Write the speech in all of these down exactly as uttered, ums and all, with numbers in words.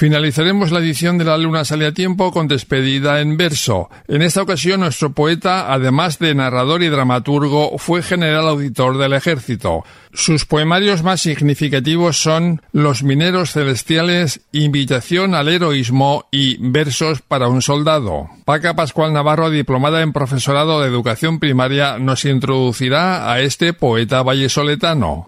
Finalizaremos la edición de La Luna sale a tiempo con despedida en verso. En esta ocasión nuestro poeta, además de narrador y dramaturgo, fue general auditor del ejército. Sus poemarios más significativos son Los mineros celestiales, Invitación al heroísmo y Versos para un soldado. Paca Pascual Navarro, diplomada en profesorado de educación primaria, nos introducirá a este poeta vallesoletano.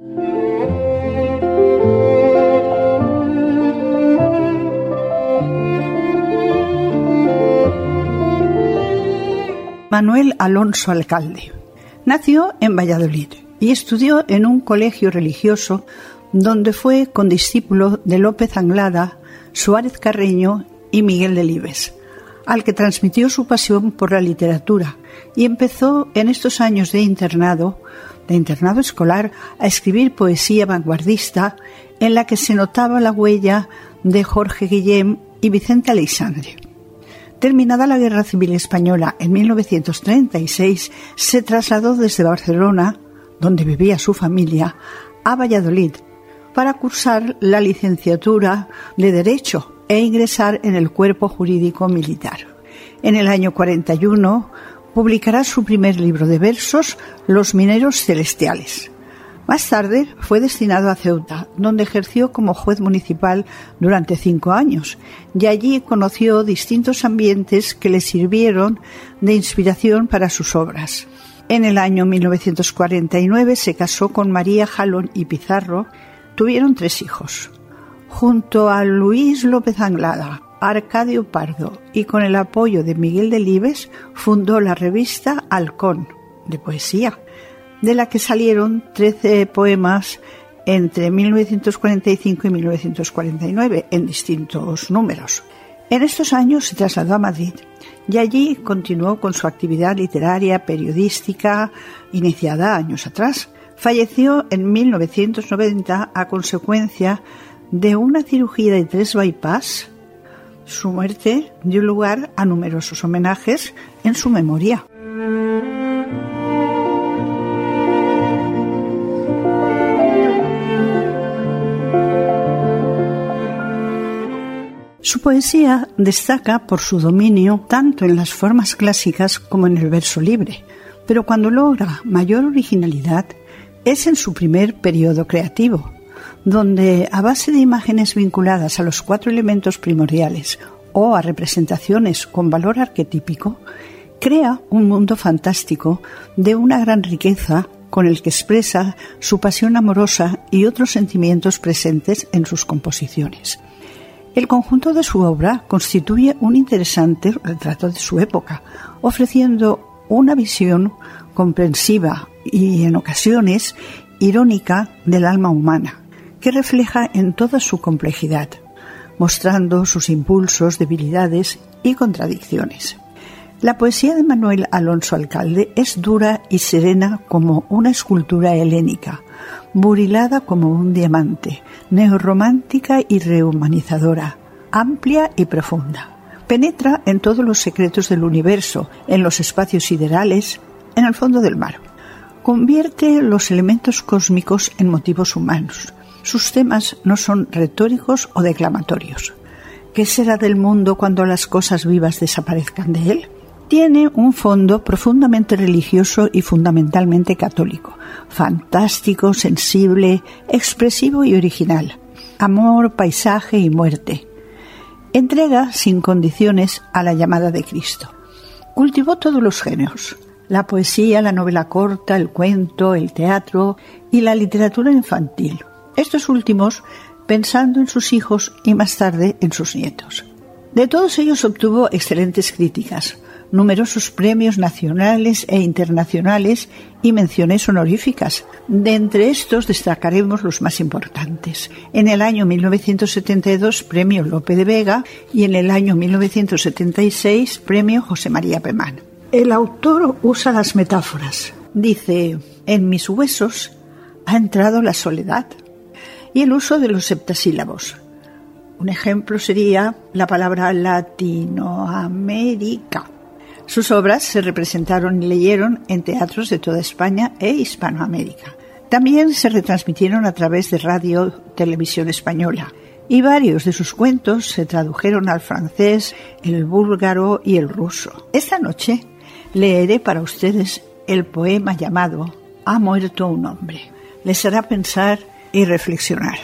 Manuel Alonso Alcalde. Nació en Valladolid y estudió en un colegio religioso donde fue condiscípulo de López Anglada, Suárez Carreño y Miguel Delibes, al que transmitió su pasión por la literatura, y empezó en estos años de internado, de internado escolar, a escribir poesía vanguardista en la que se notaba la huella de Jorge Guillem y Vicente Aleixandre. Terminada la Guerra Civil Española en mil novecientos treinta y seis, se trasladó desde Barcelona, donde vivía su familia, a Valladolid para cursar la licenciatura de Derecho e ingresar en el Cuerpo Jurídico Militar. En el año cuarenta y uno publicará su primer libro de versos, Los mineros celestiales. Más tarde fue destinado a Ceuta, donde ejerció como juez municipal durante cinco años, y allí conoció distintos ambientes que le sirvieron de inspiración para sus obras. En el año mil novecientos cuarenta y nueve se casó con María Jalón y Pizarro. Tuvieron tres hijos. Junto a Luis López Anglada, Arcadio Pardo y con el apoyo de Miguel Delibes, fundó la revista Halcón, de poesía, de la que salieron trece poemas entre mil novecientos cuarenta y cinco y mil novecientos cuarenta y nueve, en distintos números. En estos años se trasladó a Madrid y allí continuó con su actividad literaria, periodística, iniciada años atrás. Falleció en mil novecientos noventa a consecuencia de una cirugía de tres bypass. Su muerte dio lugar a numerosos homenajes en su memoria. Su poesía destaca por su dominio tanto en las formas clásicas como en el verso libre, pero cuando logra mayor originalidad es en su primer periodo creativo, donde a base de imágenes vinculadas a los cuatro elementos primordiales o a representaciones con valor arquetípico, crea un mundo fantástico de una gran riqueza con el que expresa su pasión amorosa y otros sentimientos presentes en sus composiciones. El conjunto de su obra constituye un interesante retrato de su época, ofreciendo una visión comprensiva y, en ocasiones, irónica del alma humana, que refleja en toda su complejidad, mostrando sus impulsos, debilidades y contradicciones. La poesía de Manuel Alonso Alcalde es dura y serena como una escultura helénica, burilada como un diamante, neorromántica y rehumanizadora, amplia y profunda. Penetra en todos los secretos del universo, en los espacios siderales, en el fondo del mar. Convierte los elementos cósmicos en motivos humanos. Sus temas no son retóricos o declamatorios. ¿Qué será del mundo cuando las cosas vivas desaparezcan de él? Tiene un fondo profundamente religioso y fundamentalmente católico, fantástico, sensible, expresivo y original. Amor, paisaje y muerte. Entrega sin condiciones a la llamada de Cristo. Cultivó todos los géneros: la poesía, la novela corta, el cuento, el teatro y la literatura infantil. Estos últimos pensando en sus hijos y más tarde en sus nietos. De todos ellos obtuvo excelentes críticas, numerosos premios nacionales e internacionales y menciones honoríficas. De entre estos destacaremos los más importantes. En el año mil novecientos setenta y dos, Premio Lope de Vega, y en el año mil novecientos setenta y seis, Premio José María Pemán. El autor usa las metáforas. Dice: en mis huesos ha entrado la soledad, y el uso de los septasílabos. Un ejemplo sería la palabra Latinoamérica. Sus obras se representaron y leyeron en teatros de toda España e Hispanoamérica. También se retransmitieron a través de Radio Televisión Española. y varios de sus cuentos se tradujeron al francés, el búlgaro y el ruso. Esta noche leeré para ustedes el poema llamado Ha muerto un hombre. Les hará pensar y reflexionar.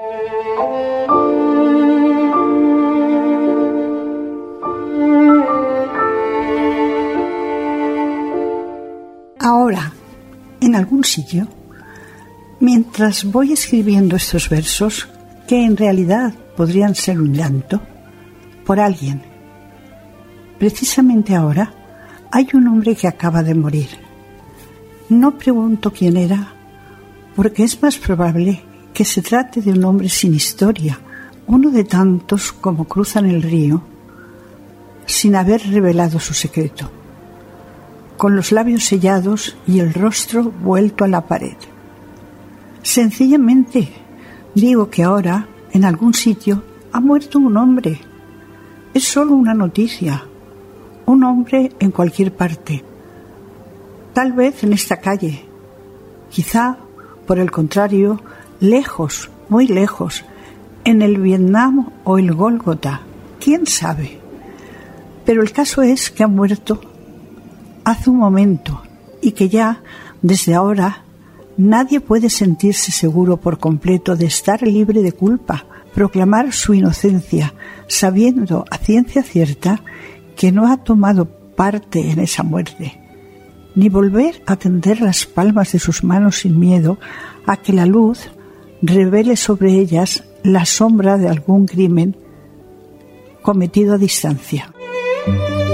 Ahora, en algún sitio, mientras voy escribiendo estos versos, que en realidad podrían ser un llanto, por alguien, precisamente ahora, hay un hombre que acaba de morir. No pregunto quién era, porque es más probable que se trate de un hombre sin historia, uno de tantos como cruzan el río, sin haber revelado su secreto, con los labios sellados y el rostro vuelto a la pared. Sencillamente digo que ahora, en algún sitio, ha muerto un hombre. Es solo una noticia. Un hombre en cualquier parte. Tal vez en esta calle. Quizá, por el contrario, lejos, muy lejos, en el Vietnam o el Gólgota. ¿Quién sabe? Pero el caso es que ha muerto hace un momento y que ya, desde ahora, nadie puede sentirse seguro por completo de estar libre de culpa, proclamar su inocencia, sabiendo a ciencia cierta que no ha tomado parte en esa muerte, ni volver a tender las palmas de sus manos sin miedo a que la luz revele sobre ellas la sombra de algún crimen cometido a distancia.